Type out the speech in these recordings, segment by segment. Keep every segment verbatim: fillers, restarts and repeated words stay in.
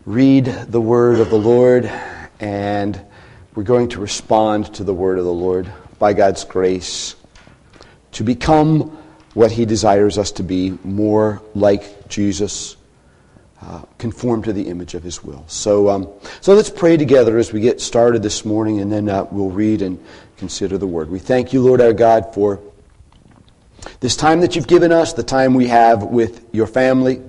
read the word of the Lord, and we're going to respond to the word of the Lord by God's grace to become what He desires us to be, more like Jesus, uh, conform to the image of His will. So, um, so let's pray together as we get started this morning, and then uh, we'll read and consider the word. We thank you, Lord our God, for this time that you've given us, the time we have with your family,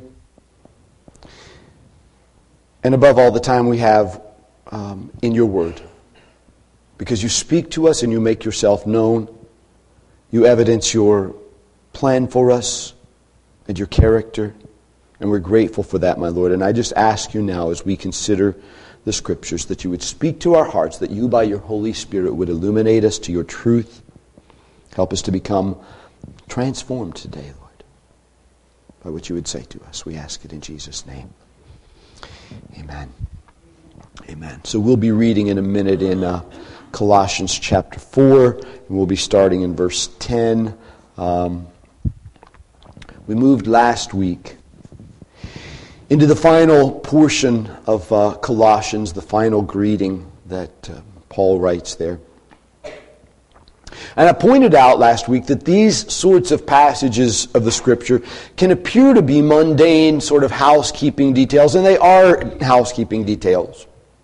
and above all, the time we have um, in your word. Because you speak to us and you make yourself known. You evidence your plan for us and your character. And we're grateful for that, my Lord. And I just ask you now, as we consider the Scriptures, that you would speak to our hearts, that you by your Holy Spirit would illuminate us to your truth. Help us to become transformed today, Lord, by what you would say to us. We ask it in Jesus' name. Amen. Amen. So we'll be reading in a minute in uh, Colossians chapter four, and we'll be starting in verse ten. Um, we moved last week into the final portion of uh, Colossians, the final greeting that uh, Paul writes there. And I pointed out last week that these sorts of passages of the Scripture can appear to be mundane sort of housekeeping details, and they are housekeeping details.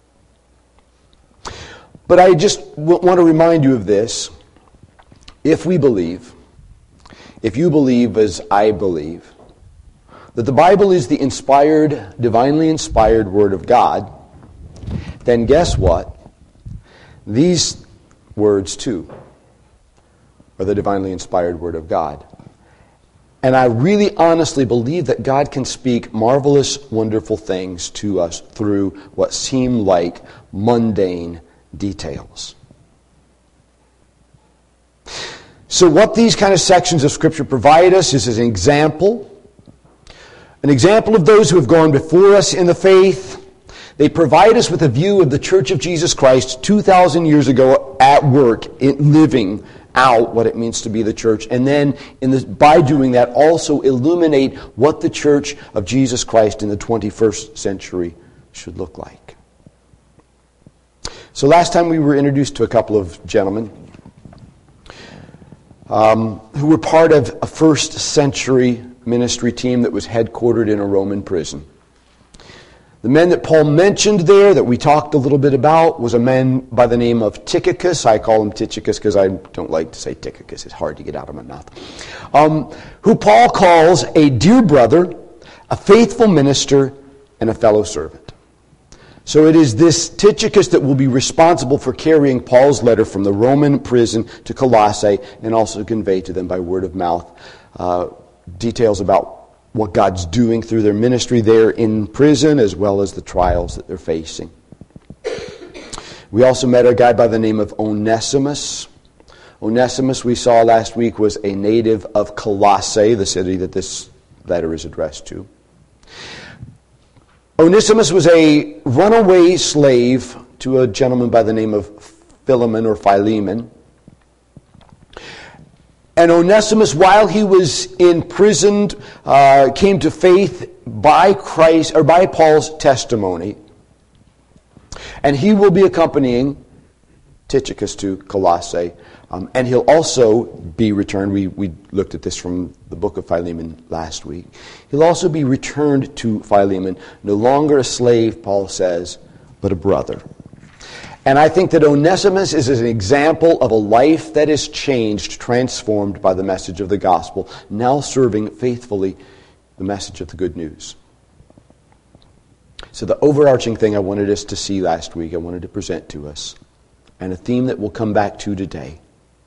But I just w- want to remind you of this. If we believe, if you believe as I believe, that the Bible is the inspired, divinely inspired Word of God, then guess what? These words too are the divinely inspired Word of God. And I really honestly believe that God can speak marvelous, wonderful things to us through what seem like mundane details. So what these kind of sections of Scripture provide us is an example, an example of those who have gone before us in the faith. They provide us with a view of the Church of Jesus Christ two thousand years ago at work, in living out what it means to be the church, and then in the, by doing that also illuminate what the Church of Jesus Christ in the twenty-first century should look like. So last time we were introduced to a couple of gentlemen um, who were part of a first century ministry team that was headquartered in a Roman prison. The men that Paul mentioned there, that we talked a little bit about, was a man by the name of Tychicus. I call him Tychicus because I don't like to say Tychicus. It's hard to get out of my mouth. Um, who Paul calls a dear brother, a faithful minister, and a fellow servant. So it is this Tychicus that will be responsible for carrying Paul's letter from the Roman prison to Colossae and also convey to them by word of mouth uh, details about what God's doing through their ministry there in prison, as well as the trials that they're facing. We also met a guy by the name of Onesimus. Onesimus, we saw last week, was a native of Colossae, the city that this letter is addressed to. Onesimus was a runaway slave to a gentleman by the name of Philemon or Philemon. And Onesimus, while he was imprisoned, uh, came to faith by Christ or by Paul's testimony, and he will be accompanying Tychicus to Colossae, um, and he'll also be returned. We we looked at this from the book of Philemon last week. He'll also be returned to Philemon, no longer a slave, Paul says, but a brother. And I think that Onesimus is an example of a life that is changed, transformed by the message of the gospel, now serving faithfully the message of the good news. So the overarching thing I wanted us to see last week, I wanted to present to us, and a theme that we'll come back to today,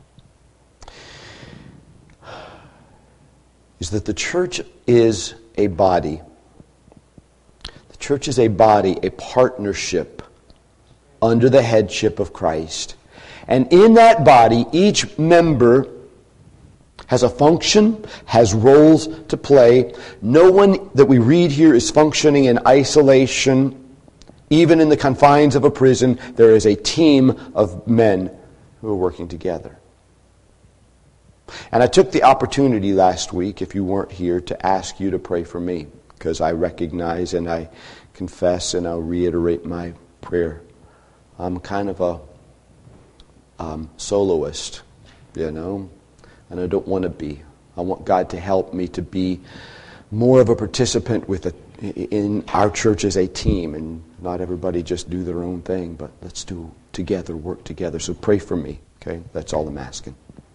is that the church is a body. The church is a body, a partnership under the headship of Christ. And in that body, each member has a function, has roles to play. No one that we read here is functioning in isolation. Even in the confines of a prison, there is a team of men who are working together. And I took the opportunity last week, if you weren't here, to ask you to pray for me, because I recognize and I confess and I'll reiterate my prayer. I'm kind of a um, soloist, you know, and I don't want to be. I want God to help me to be more of a participant with a, in our church as a team, and not everybody just do their own thing, but let's do together, work together. So pray for me, okay? That's all I'm asking.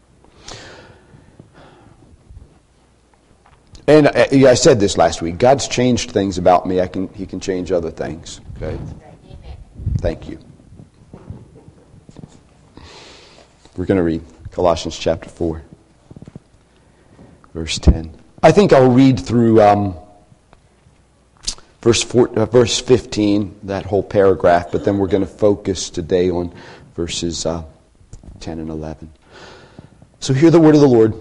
And uh, yeah, I said this last week. God's changed things about me. I can. He can change other things. Okay. Thank you. We're going to read Colossians chapter four, verse ten. I think I'll read through um, verse four, uh, verse fifteen, that whole paragraph, but then we're going to focus today on verses uh, ten and eleven. So hear the word of the Lord.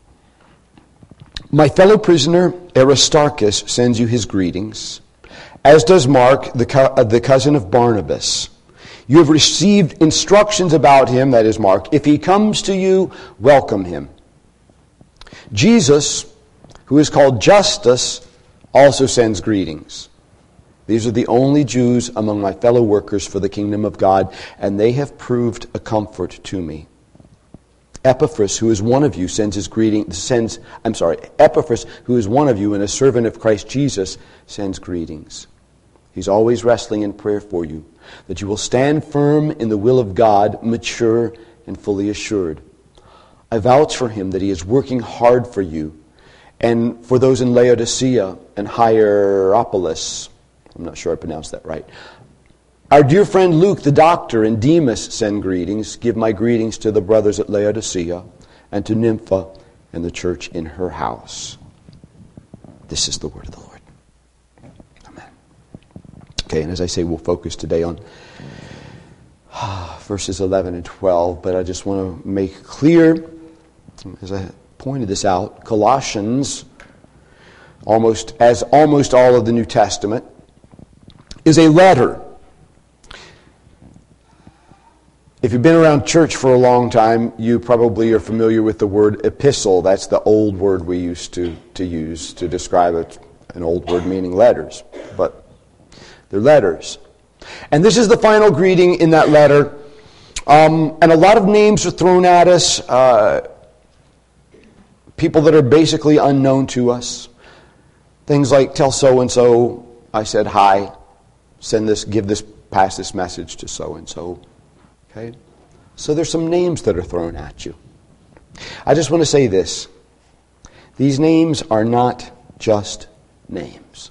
My fellow prisoner Aristarchus sends you his greetings, as does Mark, the, co- uh, the cousin of Barnabas. You have received instructions about him, that is Mark. If he comes to you, welcome him. Jesus, who is called Justus, also sends greetings. These are the only Jews among my fellow workers for the kingdom of God, and they have proved a comfort to me. Epaphras, who is one of you, sends his greeting. Sends, I'm sorry, Epaphras, who is one of you and a servant of Christ Jesus, sends greetings. He's always wrestling in prayer for you, that you will stand firm in the will of God, mature and fully assured. I vouch for him that he is working hard for you, and for those in Laodicea and Hierapolis. I'm not sure I pronounced that right. Our dear friend Luke, the doctor, and Demas send greetings. Give my greetings to the brothers at Laodicea and to Nympha and the church in her house. This is the word of the Lord. Amen. Okay, and as I say, we'll focus today on verses eleven and twelve, but I just want to make clear, as I pointed this out, Colossians, almost as almost all of the New Testament, is a letter. If you've been around church for a long time, you probably are familiar with the word epistle. That's the old word we used to, to use to describe it, an old word meaning letters. But they're letters. And this is the final greeting in that letter. Um, and a lot of names are thrown at us. Uh, people that are basically unknown to us. Things like, tell so-and-so I said hi. Send this, give this, pass this message to so-and-so. Okay? So there's some names that are thrown at you. I just want to say this. These names are not just names.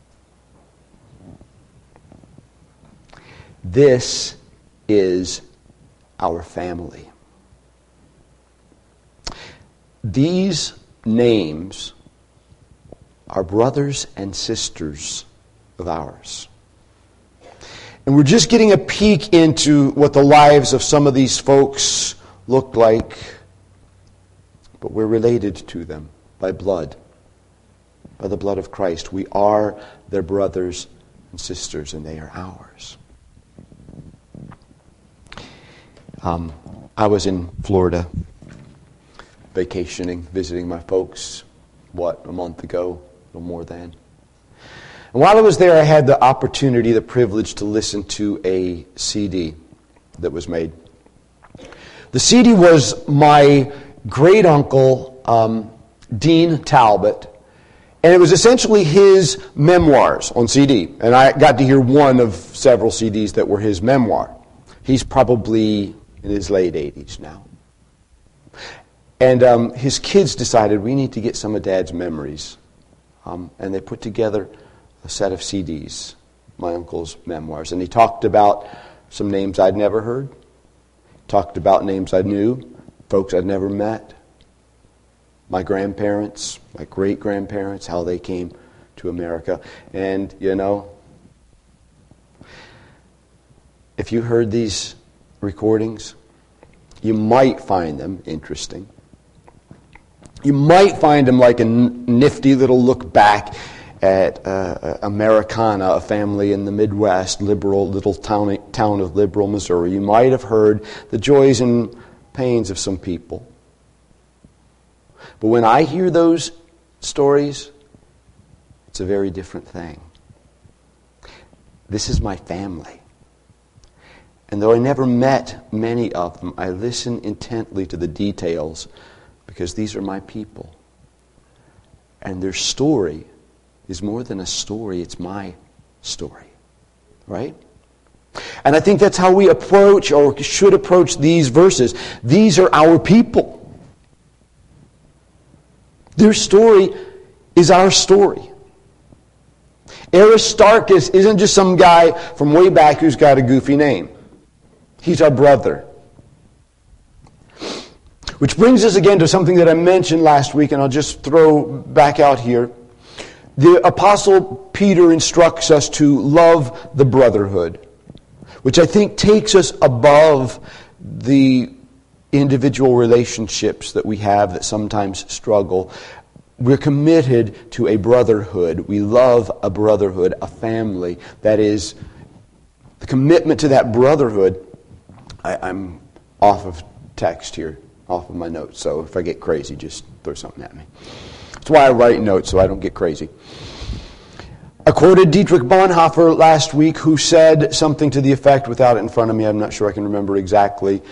This is our family. These names are brothers and sisters of ours. And we're just getting a peek into what the lives of some of these folks look like. But we're related to them by blood, by the blood of Christ. We are their brothers and sisters, and they are ours. Um, I was in Florida vacationing, visiting my folks, what, a month ago, a little more than. And while I was there, I had the opportunity, the privilege to listen to a C D that was made. The C D was my great-uncle, um, Dean Talbot, and it was essentially his memoirs on C D. And I got to hear one of several C Ds that were his memoir. He's probably in his late eighties now. And um, his kids decided we need to get some of Dad's memories. Um, and they put together a set of C Ds, my uncle's memoirs. And he talked about some names I'd never heard. Talked about names I knew, folks I'd never met. My grandparents, my great-grandparents, how they came to America. And, you know, if you heard these recordings, you might find them interesting. You might find them like a nifty little look back at uh, Americana, a family in the Midwest, liberal little town, town of Liberal, Missouri. You might have heard the joys and pains of some people. But when I hear those stories, it's a very different thing. This is my family. And though I never met many of them, I listen intently to the details because these are my people. And their story is more than a story, it's my story. Right? And I think that's how we approach or should approach these verses. These are our people. Their story is our story. Aristarchus isn't just some guy from way back who's got a goofy name. He's our brother. Which brings us again to something that I mentioned last week, and I'll just throw back out here. The Apostle Peter instructs us to love the brotherhood, which I think takes us above the individual relationships that we have that sometimes struggle. We're committed to a brotherhood. We love a brotherhood, a family. That is, the commitment to that brotherhood. I, I'm off of text here, off of my notes, so if I get crazy, just throw something at me. That's why I write notes, so I don't get crazy. I quoted Dietrich Bonhoeffer last week, who said something to the effect, without it in front of me, I'm not sure I can remember exactly,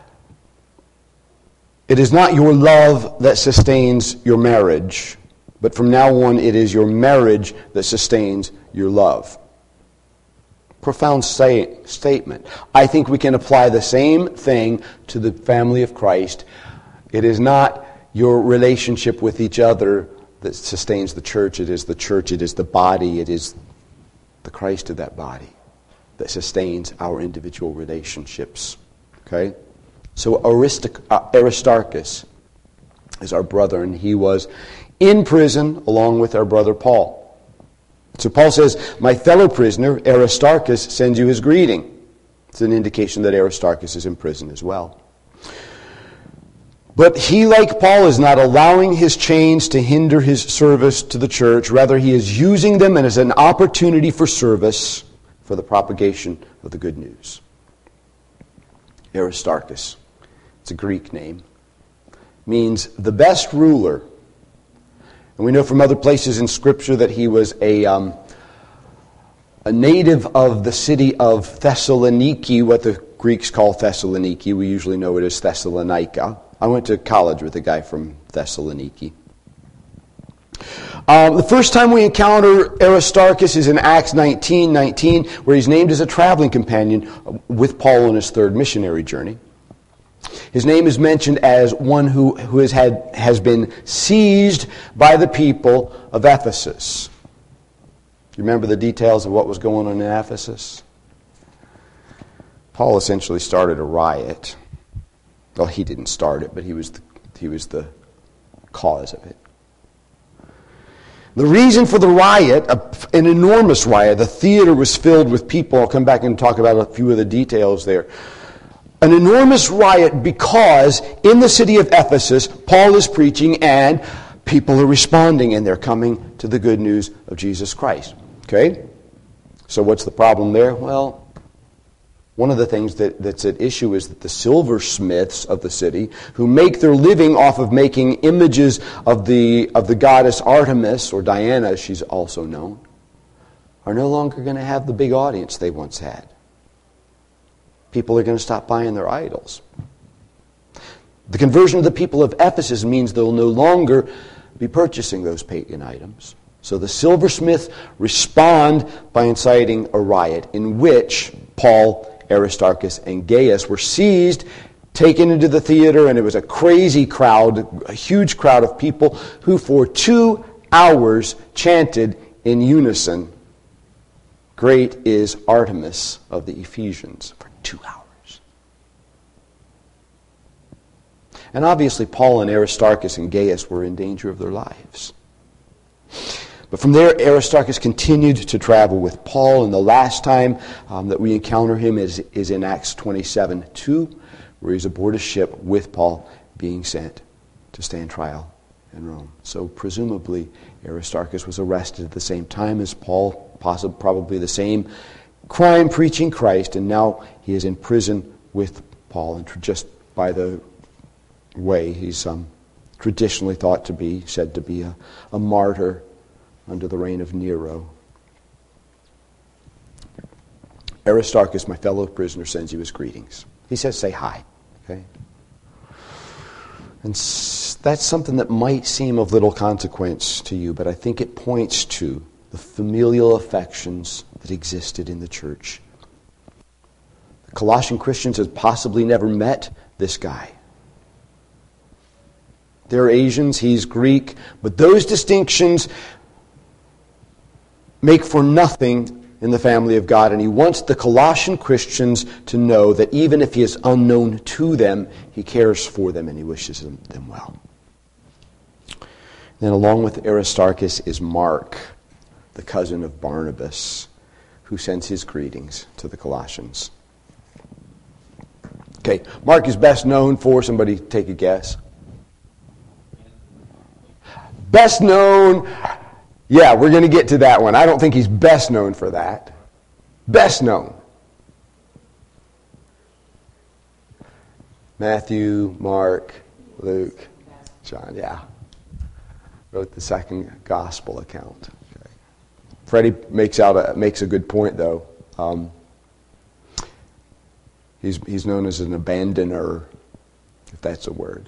it is not your love that sustains your marriage, but from now on it is your marriage that sustains your love. Profound say, statement. I think we can apply the same thing to the family of Christ. It is not your relationship with each other that sustains the church. It is the church. It is the body. It is the Christ of that body that sustains our individual relationships. Okay? So Aristarchus is our brother, and he was in prison along with our brother Paul. So Paul says, my fellow prisoner, Aristarchus, sends you his greeting. It's an indication that Aristarchus is in prison as well. But he, like Paul, is not allowing his chains to hinder his service to the church. Rather, he is using them as an opportunity for service for the propagation of the good news. Aristarchus, it's a Greek name, means the best ruler. And we know from other places in Scripture that he was a, um, a native of the city of Thessaloniki, what the Greeks call Thessaloniki. We usually know it as Thessalonica. I went to college with a guy from Thessaloniki. Um, the first time we encounter Aristarchus is in Acts nineteen nineteen, where he's named as a traveling companion with Paul on his third missionary journey. His name is mentioned as one who, who has, had, has been seized by the people of Ephesus. You remember the details of what was going on in Ephesus? Paul essentially started a riot. Well, he didn't start it, but he was the, he was the cause of it. The reason for the riot, an enormous riot, the theater was filled with people. I'll come back and talk about a few of the details there. An enormous riot because in the city of Ephesus, Paul is preaching and people are responding and they're coming to the good news of Jesus Christ. Okay? So what's the problem there? Well, one of the things that, that's at issue is that the silversmiths of the city, who make their living off of making images of the of the goddess Artemis, or Diana as she's also known, are no longer going to have the big audience they once had. People are going to stop buying their idols. The conversion of the people of Ephesus means they'll no longer be purchasing those pagan items. So the silversmiths respond by inciting a riot in which Paul, Aristarchus, and Gaius were seized, taken into the theater, and it was a crazy crowd, a huge crowd of people who for two hours chanted in unison, "Great is Artemis of the Ephesians," for two hours. And obviously Paul and Aristarchus and Gaius were in danger of their lives. But from there, Aristarchus continued to travel with Paul, and the last time um, that we encounter him is, is in Acts twenty-seven two, where he's aboard a ship with Paul being sent to stand trial in Rome. So presumably, Aristarchus was arrested at the same time as Paul, possibly probably the same crime, preaching Christ, and now he is in prison with Paul, and just by the way, he's um, traditionally thought to be, said to be a, a martyr under the reign of Nero. Aristarchus, my fellow prisoner, sends you his greetings. He says, say hi. Okay? And that's something that might seem of little consequence to you, but I think it points to the familial affections that existed in the church. The Colossian Christians had possibly never met this guy. They're Asians, he's Greek, but those distinctions make for nothing in the family of God, and he wants the Colossian Christians to know that even if he is unknown to them, he cares for them and he wishes them, them well. Then along with Aristarchus is Mark, the cousin of Barnabas, who sends his greetings to the Colossians. Okay, Mark is best known for, somebody take a guess. Best known, yeah, we're going to get to that one. I don't think he's best known for that. Best known. Matthew, Mark, Luke, John, yeah. Wrote the second gospel account. Okay. Freddie makes out a, makes a good point, though. Um, he's he's known as an abandoner, if that's a word.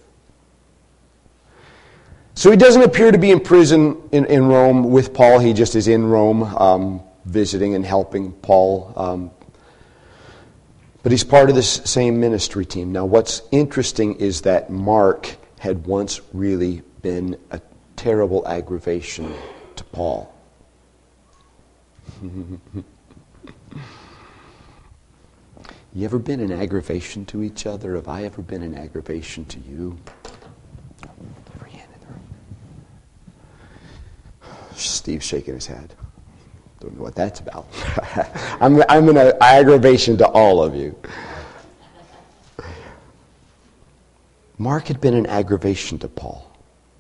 So he doesn't appear to be in prison in, in Rome with Paul. He just is in Rome um, visiting and helping Paul. Um, but he's part of this same ministry team. Now what's interesting is that Mark had once really been a terrible aggravation to Paul. You ever been an aggravation to each other? Have I ever been an aggravation to you? Steve's shaking his head. Don't know what that's about. I'm, I'm an aggravation to all of you. Mark had been an aggravation to Paul.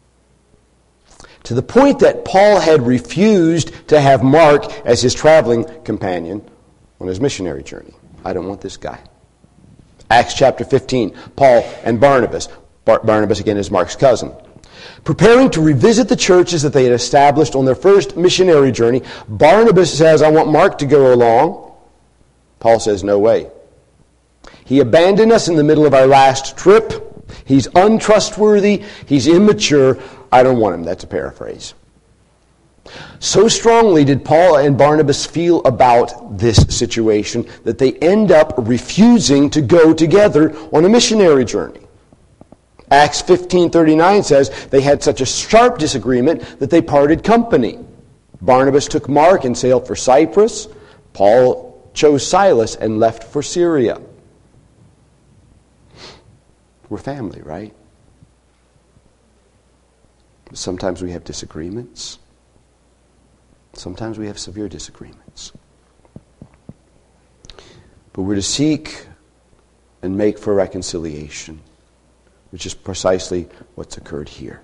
To the point that Paul had refused to have Mark as his traveling companion on his missionary journey. I don't want this guy. Acts chapter fifteen, Paul and Barnabas. Bar- Barnabas, again, is Mark's cousin. Preparing to revisit the churches that they had established on their first missionary journey, Barnabas says, I want Mark to go along. Paul says, no way. He abandoned us in the middle of our last trip. He's untrustworthy. He's immature. I don't want him. That's a paraphrase. So strongly did Paul and Barnabas feel about this situation that they end up refusing to go together on a missionary journey. Acts fifteen thirty-nine says they had such a sharp disagreement that they parted company. Barnabas took Mark and sailed for Cyprus. Paul chose Silas and left for Syria. We're family, right? Sometimes we have disagreements. Sometimes we have severe disagreements. But we're to seek and make for reconciliation, which is precisely what's occurred here.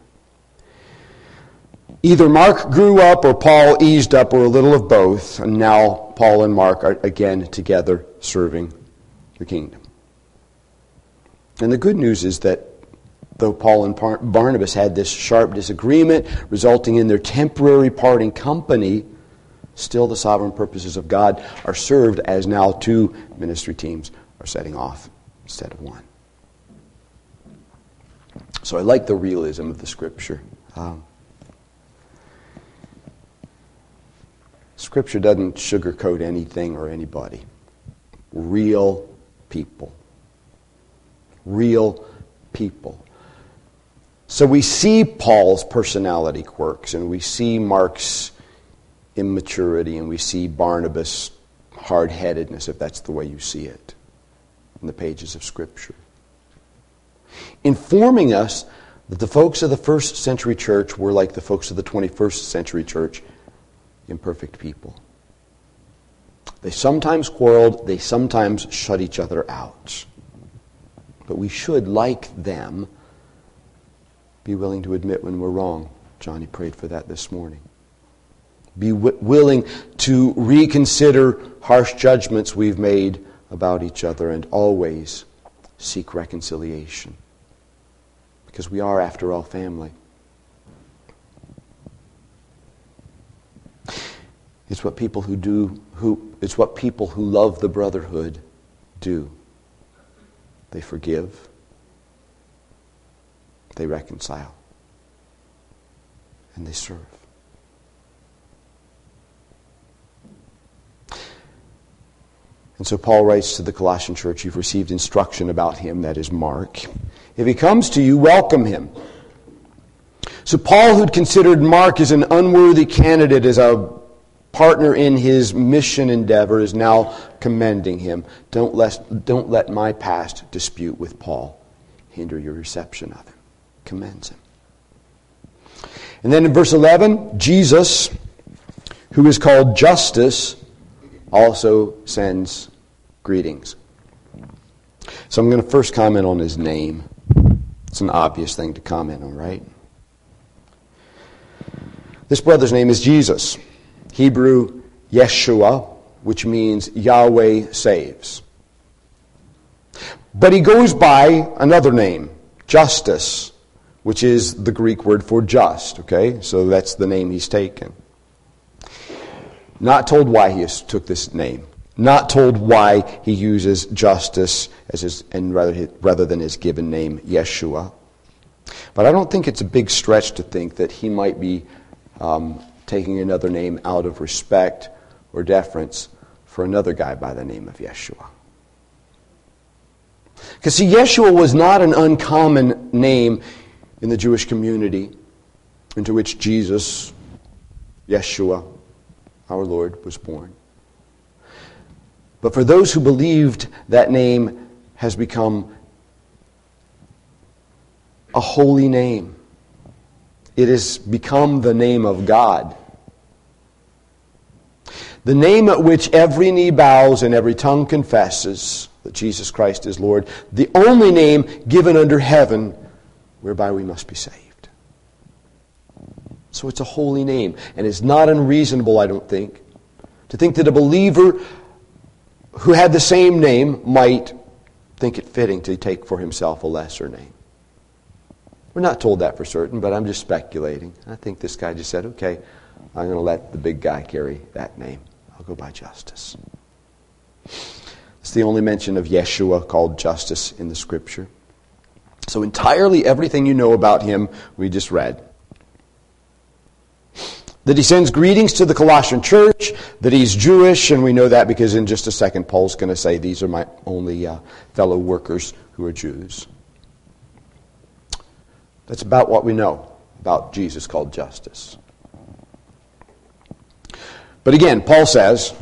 Either Mark grew up or Paul eased up or a little of both, and now Paul and Mark are again together serving the kingdom. And the good news is that though Paul and Barnabas had this sharp disagreement resulting in their temporary parting company, still the sovereign purposes of God are served as now two ministry teams are setting off instead of one. So I like the realism of the Scripture. Um, Scripture doesn't sugarcoat anything or anybody. Real people. Real people. So we see Paul's personality quirks, and we see Mark's immaturity, and we see Barnabas' hard-headedness, if that's the way you see it, in the pages of Scripture. Informing us that the folks of the first century church were like the folks of the twenty-first century church, imperfect people. They sometimes quarreled, they sometimes shut each other out. But we should, like them, be willing to admit when we're wrong. Johnny prayed for that this morning. Be w- willing to reconsider harsh judgments we've made about each other, and always seek reconciliation. Because we are, after all, family. It's what people who do who it's what people who love the brotherhood do. They forgive. They reconcile. And they serve. And so Paul writes to the Colossian church, you've received instruction about him, that is Mark. If he comes to you, welcome him. So Paul, who'd considered Mark as an unworthy candidate, as a partner in his mission endeavor, is now commending him. Don't let, don't let my past dispute with Paul hinder your reception of him. Commends him. And then in verse eleven, Jesus, who is called Justus, also sends greetings. So I'm going to first comment on his name. It's an obvious thing to comment on, right? This brother's name is Jesus. Hebrew, Yeshua, which means Yahweh saves. But he goes by another name, Justus, which is the Greek word for just, okay? So that's the name he's taken. Not told why he took this name. Not told why he uses Justus as his, and rather, rather than his given name, Yeshua. But I don't think it's a big stretch to think that he might be um, taking another name out of respect or deference for another guy by the name of Yeshua. Because see, Yeshua was not an uncommon name in the Jewish community into which Jesus, Yeshua, our Lord, was born. But for those who believed, that name has become a holy name. It has become the name of God. The name at which every knee bows and every tongue confesses that Jesus Christ is Lord. The only name given under heaven whereby we must be saved. So it's a holy name. And it's not unreasonable, I don't think, to think that a believer who had the same name might think it fitting to take for himself a lesser name. We're not told that for certain, but I'm just speculating. I think this guy just said, okay, I'm going to let the big guy carry that name. I'll go by Justus. It's the only mention of Yeshua called Justus in the Scripture. So entirely everything you know about him, we just read. That he sends greetings to the Colossian church, that he's Jewish, and we know that because in just a second Paul's going to say, these are my only uh, fellow workers who are Jews. That's about what we know about Jesus called Justus. But again, Paul says,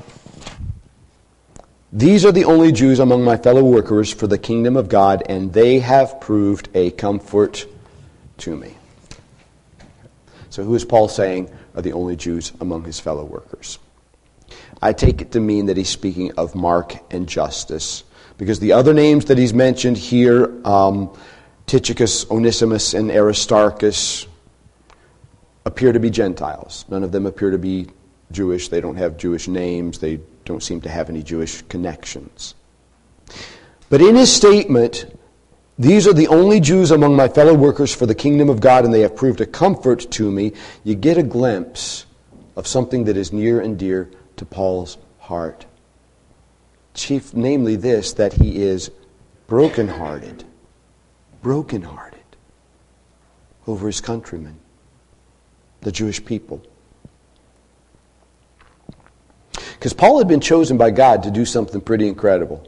these are the only Jews among my fellow workers for the kingdom of God, and they have proved a comfort to me. So who is Paul saying are the only Jews among his fellow workers? I take it to mean that he's speaking of Mark and Justus, because the other names that he's mentioned here, um, Tychicus, Onesimus, and Aristarchus, appear to be Gentiles. None of them appear to be Jewish. They don't have Jewish names. They don't seem to have any Jewish connections. But in his statement, these are the only Jews among my fellow workers for the kingdom of God, and they have proved a comfort to me, you get a glimpse of something that is near and dear to Paul's heart. Chief, namely this, that he is brokenhearted. Brokenhearted over his countrymen, the Jewish people. Because Paul had been chosen by God to do something pretty incredible.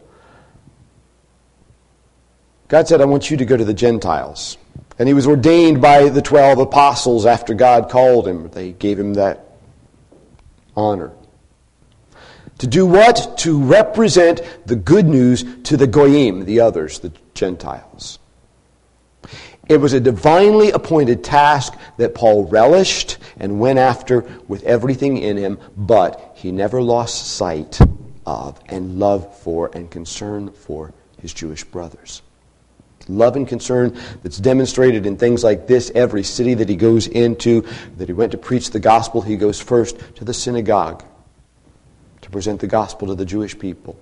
God said, I want you to go to the Gentiles. And he was ordained by the twelve apostles after God called him. They gave him that honor. To do what? To represent the good news to the Goyim, the others, the Gentiles. It was a divinely appointed task that Paul relished and went after with everything in him, but he never lost sight of and love for and concern for his Jewish brothers. Love and concern that's demonstrated in things like this. Every city that he goes into, that he went to preach the gospel, he goes first to the synagogue to present the gospel to the Jewish people.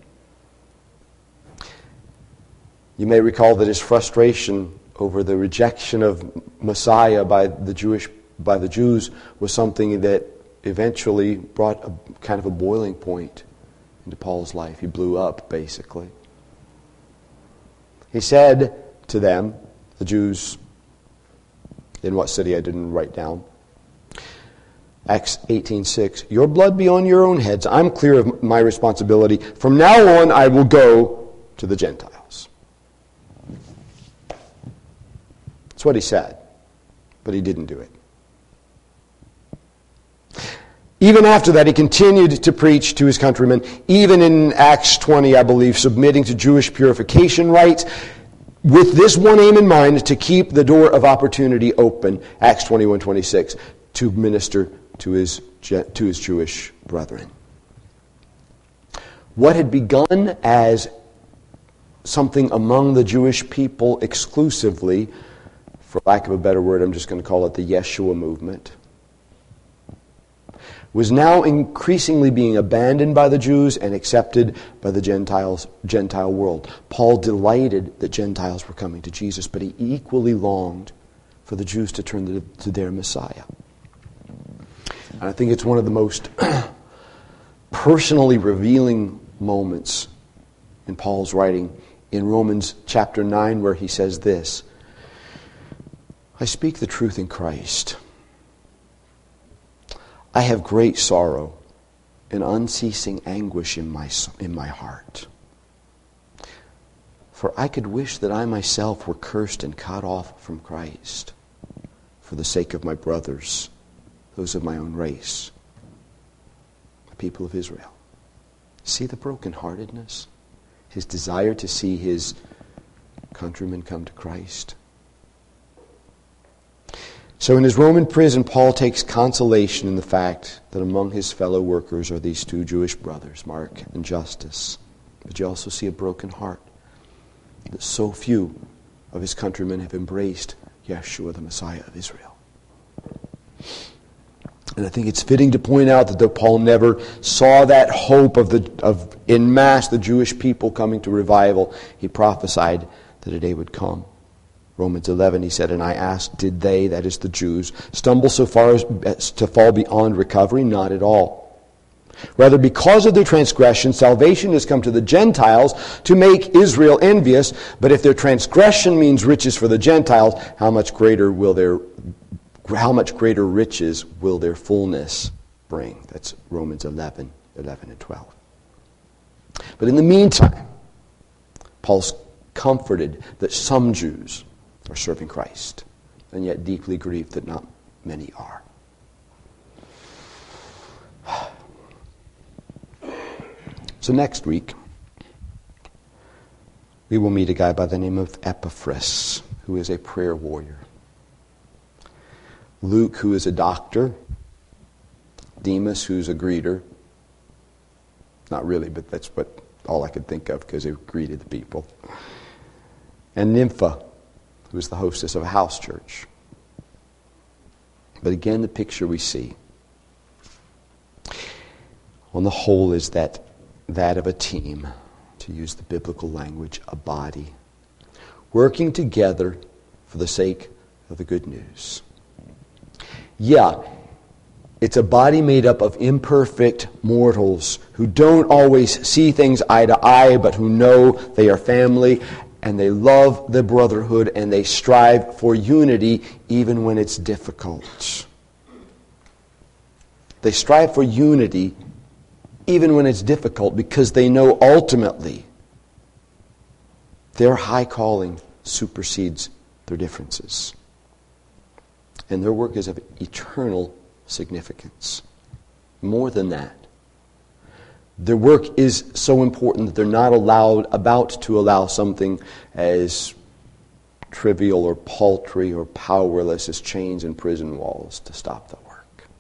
You may recall that his frustration over the rejection of Messiah by the Jewish by the Jews was something that eventually brought a kind of a boiling point into Paul's life. He blew up, basically. He said to them, the Jews, in what city I didn't write down, Acts eighteen six, your blood be on your own heads. I'm clear of my responsibility. From now on, I will go to the Gentiles. That's what he said, but he didn't do it. Even after that, he continued to preach to his countrymen, even in Acts twenty, I believe, submitting to Jewish purification rites, with this one aim in mind, to keep the door of opportunity open, Acts twenty-one twenty-six, to minister to his, to his Jewish brethren. What had begun as something among the Jewish people exclusively, for lack of a better word, I'm just going to call it the Yeshua movement, was now increasingly being abandoned by the Jews and accepted by the Gentiles, Gentile world. Paul delighted that Gentiles were coming to Jesus, but he equally longed for the Jews to turn to, to their Messiah. And I think it's one of the most personally revealing moments in Paul's writing in Romans chapter nine, where he says this, I speak the truth in Christ. I have great sorrow and unceasing anguish in my, in my heart. For I could wish that I myself were cursed and cut off from Christ for the sake of my brothers, those of my own race, the people of Israel. See the brokenheartedness? His desire to see his countrymen come to Christ. So in his Roman prison, Paul takes consolation in the fact that among his fellow workers are these two Jewish brothers, Mark and Justus. But you also see a broken heart that so few of his countrymen have embraced Yeshua, the Messiah of Israel. And I think it's fitting to point out that though Paul never saw that hope of the of en masse the Jewish people coming to revival, he prophesied that a day would come. Romans eleven, he said, and I asked, did they, that is the Jews, stumble so far as to fall beyond recovery? Not at all. Rather, because of their transgression, salvation has come to the Gentiles to make Israel envious. But if their transgression means riches for the Gentiles, how much greater will their how much greater riches will their fullness bring? That's Romans eleven, eleven and twelve. But in the meantime, Paul's comforted that some Jews are serving Christ, and yet deeply grieved that not many are. So next week, we will meet a guy by the name of Epaphras, who is a prayer warrior. Luke, who is a doctor. Demas, who's a greeter. Not really, but that's what all I could think of because they greeted the people. And Nympha, who is the hostess of a house church. But again, the picture we see on the whole is that that of a team, to use the biblical language, a body, working together for the sake of the good news. Yeah, it's a body made up of imperfect mortals who don't always see things eye to eye, but who know they are family, and they love the brotherhood, and they strive for unity even when it's difficult. They strive for unity even when it's difficult because they know ultimately their high calling supersedes their differences. And their work is of eternal significance. More than that, their work is so important that they're not allowed about to allow something as trivial or paltry or powerless as chains and prison walls to stop the work.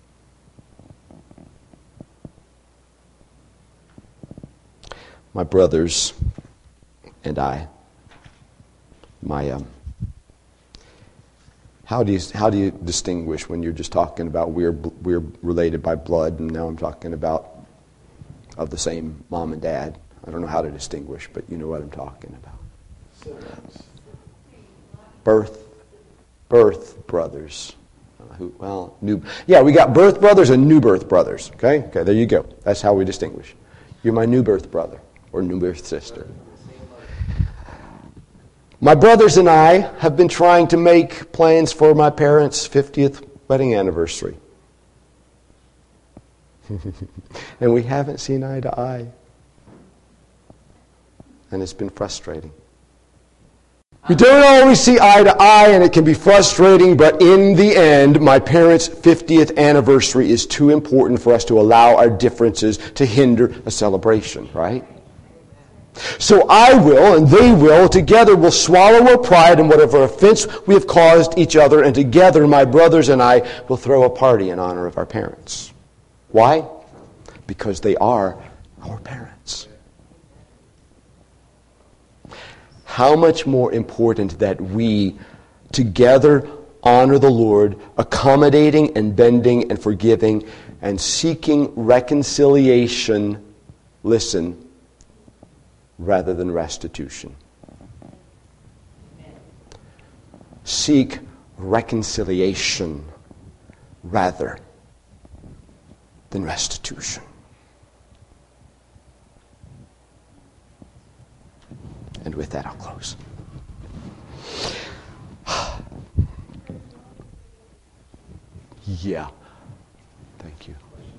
My brothers and I, my um, how do you how do you distinguish when you're just talking about we're we're related by blood, and now I'm talking about of the same mom and dad? I don't know how to distinguish, but you know what I'm talking about. Birth, birth brothers. Uh, who, well, new. Yeah, we got birth brothers and new birth brothers. Okay, okay, there you go. That's how we distinguish. You're my new birth brother or new birth sister. My brothers and I have been trying to make plans for my parents' fiftieth wedding anniversary. And we haven't seen eye to eye. And it's been frustrating. We don't always see eye to eye, and it can be frustrating, but in the end, my parents' fiftieth anniversary is too important for us to allow our differences to hinder a celebration, right? So I will, and they will, together will swallow our pride and whatever offense we have caused each other, and together my brothers and I will throw a party in honor of our parents. Why? Because they are our parents. How much more important that we together honor the Lord, accommodating and bending and forgiving and seeking reconciliation, listen, rather than restitution. Seek reconciliation rather than restitution. And with that, I'll close. Yeah. Thank you.